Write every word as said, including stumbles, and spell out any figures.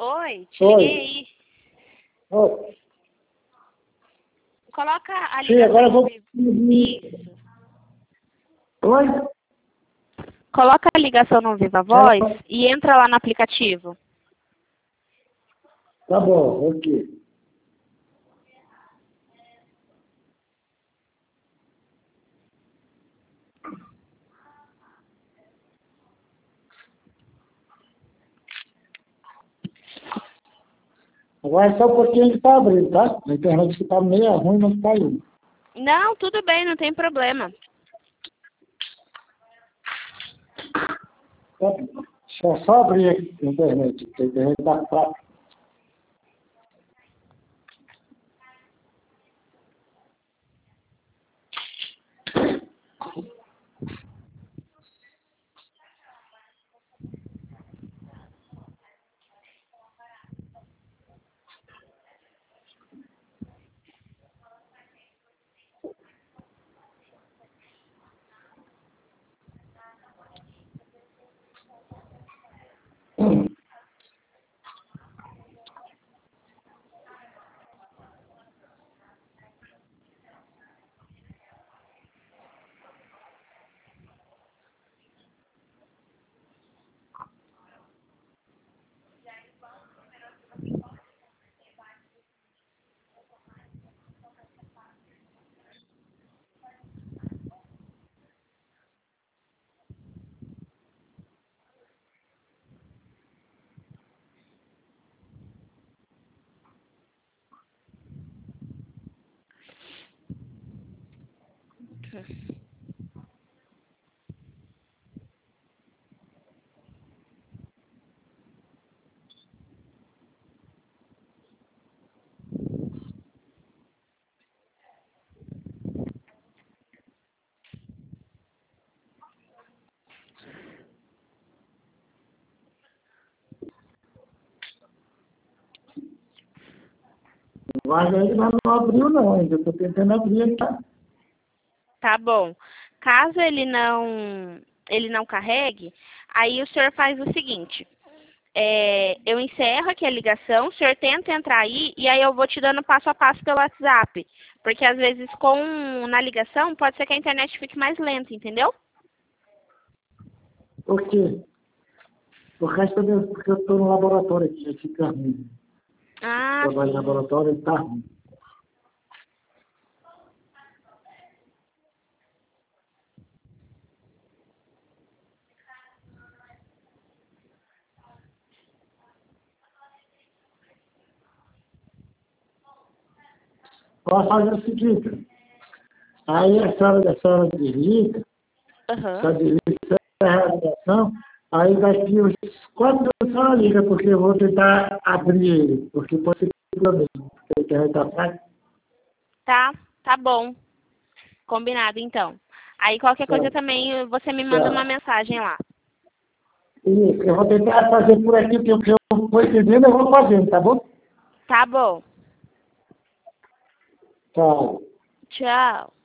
Oi, te Oi. liguei aí. Oi. Coloca a Sim, agora ligação eu no vou... Viva. Isso. Oi? Coloca a ligação no Viva Ela- Voz e entra lá no aplicativo. Tá bom, ok. Agora é só um pouquinho que tá abrindo, tá? A internet que tá meio ruim, mas tá indo. Não, tudo bem, não tem problema. Tá bom. Deixa eu só abrir aqui a internet, porque a internet tá fraca. Mas ainda não abriu não, ainda tô tentando abrir, ele tá... Tá bom. Caso ele não, ele não carregue, aí o senhor faz o seguinte. É, eu encerro aqui a ligação, o senhor tenta entrar aí e aí eu vou te dando passo a passo pelo WhatsApp. Porque às vezes com na ligação pode ser que a internet fique mais lenta, entendeu? Por quê? Por causa do... porque eu tô no laboratório aqui, aí fica ruim. Ah, Trabalho em sim. laboratório, ele tá ruim. Posso fazer o seguinte, aí a senhora, a senhora desliga, Aham. só desliga a ligação, aí daqui uns quatro minutos só liga, porque eu vou tentar abrir ele, porque pode ser problema, porque a internet tá fraca. Tá, tá bom. Combinado então. Aí qualquer coisa Tchau. também você me manda uma Tchau. mensagem lá. Isso, eu vou tentar fazer por aqui, porque o que eu vou entendendo, eu vou fazendo, tá bom? Tá bom. Tchau. Tchau.